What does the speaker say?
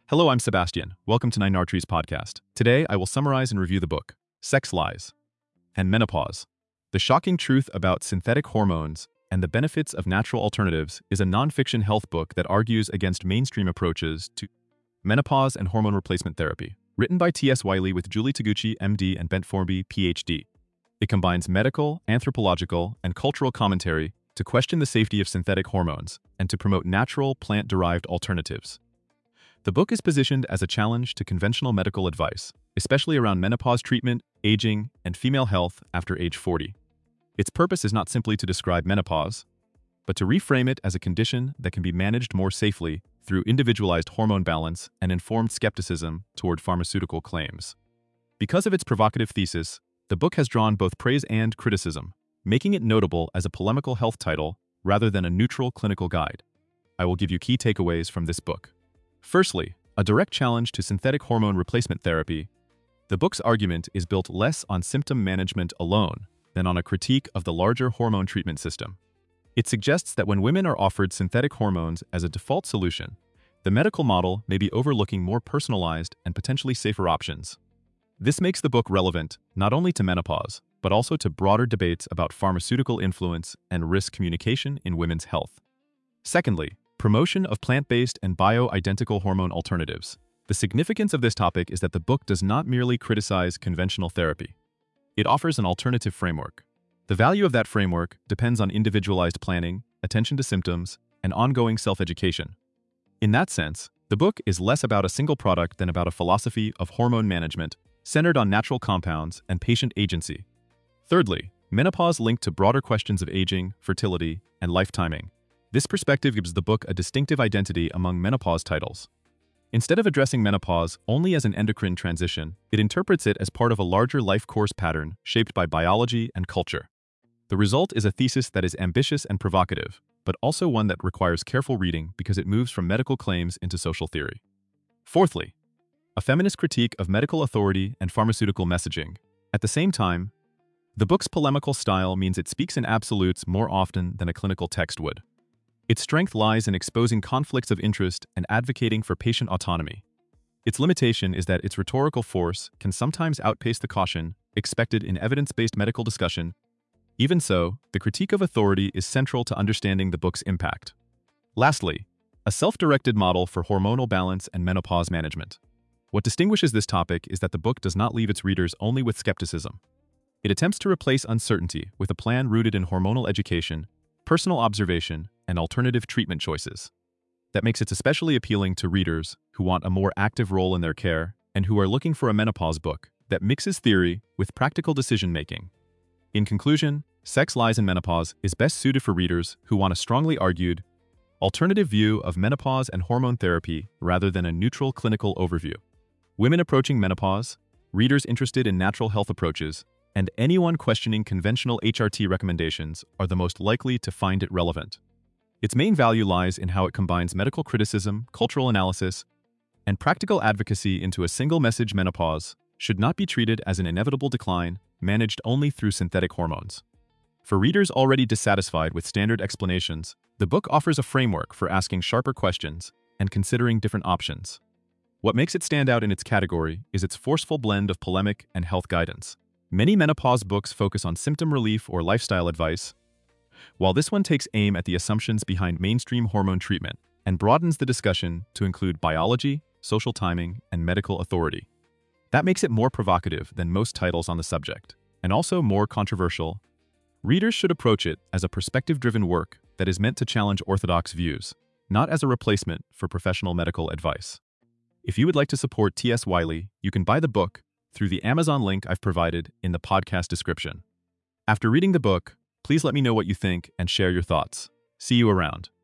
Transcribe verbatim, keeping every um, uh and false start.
Hello, I'm Sebastian. Welcome to Nine Arteries podcast. Today, I will summarize and review the book, Sex Lies and Menopause. The Shocking Truth About Synthetic Hormones and the Benefits of Natural Alternatives is a nonfiction health book that argues against mainstream approaches to menopause and hormone replacement therapy. Written by T S Wiley with Julie Taguchi, M D, and Bent Formby, P H D. It combines medical, anthropological, and cultural commentary to question the safety of synthetic hormones and to promote natural, plant-derived alternatives. The book is positioned as a challenge to conventional medical advice, especially around menopause treatment, aging, and female health after age forty. Its purpose is not simply to describe menopause, but to reframe it as a condition that can be managed more safely through individualized hormone balance and informed skepticism toward pharmaceutical claims. Because of its provocative thesis, the book has drawn both praise and criticism, making it notable as a polemical health title rather than a neutral clinical guide. I will give you key takeaways from this book. Firstly, a direct challenge to synthetic hormone replacement therapy. The book's argument is built less on symptom management alone than on a critique of the larger hormone treatment system. It suggests that when women are offered synthetic hormones as a default solution, the medical model may be overlooking more personalized and potentially safer options. This makes the book relevant not only to menopause, but also to broader debates about pharmaceutical influence and risk communication in women's health. Secondly, promotion of plant-based and bio-identical hormone alternatives. The significance of this topic is that the book does not merely criticize conventional therapy. It offers an alternative framework. The value of that framework depends on individualized planning, attention to symptoms, and ongoing self-education. In that sense, the book is less about a single product than about a philosophy of hormone management centered on natural compounds and patient agency. Thirdly, menopause linked to broader questions of aging, fertility, and life timing. This perspective gives the book a distinctive identity among menopause titles. Instead of addressing menopause only as an endocrine transition, it interprets it as part of a larger life course pattern shaped by biology and culture. The result is a thesis that is ambitious and provocative, but also one that requires careful reading because it moves from medical claims into social theory. Fourthly, a feminist critique of medical authority and pharmaceutical messaging. At the same time, the book's polemical style means it speaks in absolutes more often than a clinical text would. Its strength lies in exposing conflicts of interest and advocating for patient autonomy. Its limitation is that its rhetorical force can sometimes outpace the caution expected in evidence-based medical discussion. Even so, the critique of authority is central to understanding the book's impact. Lastly, a self-directed model for hormonal balance and menopause management. What distinguishes this topic is that the book does not leave its readers only with skepticism. It attempts to replace uncertainty with a plan rooted in hormonal education, personal observation, and alternative treatment choices. That makes it especially appealing to readers who want a more active role in their care and who are looking for a menopause book that mixes theory with practical decision-making. In conclusion, Sex, Lies, and Menopause is best suited for readers who want a strongly argued, alternative view of menopause and hormone therapy rather than a neutral clinical overview. Women approaching menopause, readers interested in natural health approaches, and anyone questioning conventional H R T recommendations are the most likely to find it relevant. Its main value lies in how it combines medical criticism, cultural analysis, and practical advocacy into a single message. Menopause should not be treated as an inevitable decline managed only through synthetic hormones. For readers already dissatisfied with standard explanations, the book offers a framework for asking sharper questions and considering different options. What makes it stand out in its category is its forceful blend of polemic and health guidance. Many menopause books focus on symptom relief or lifestyle advice, while this one takes aim at the assumptions behind mainstream hormone treatment and broadens the discussion to include biology, social timing, and medical authority. That makes it more provocative than most titles on the subject, and also more controversial. Readers should approach it as a perspective-driven work that is meant to challenge orthodox views, not as a replacement for professional medical advice. If you would like to support T S Wiley, you can buy the book through the Amazon link I've provided in the podcast description. After reading the book, please let me know what you think and share your thoughts. See you around.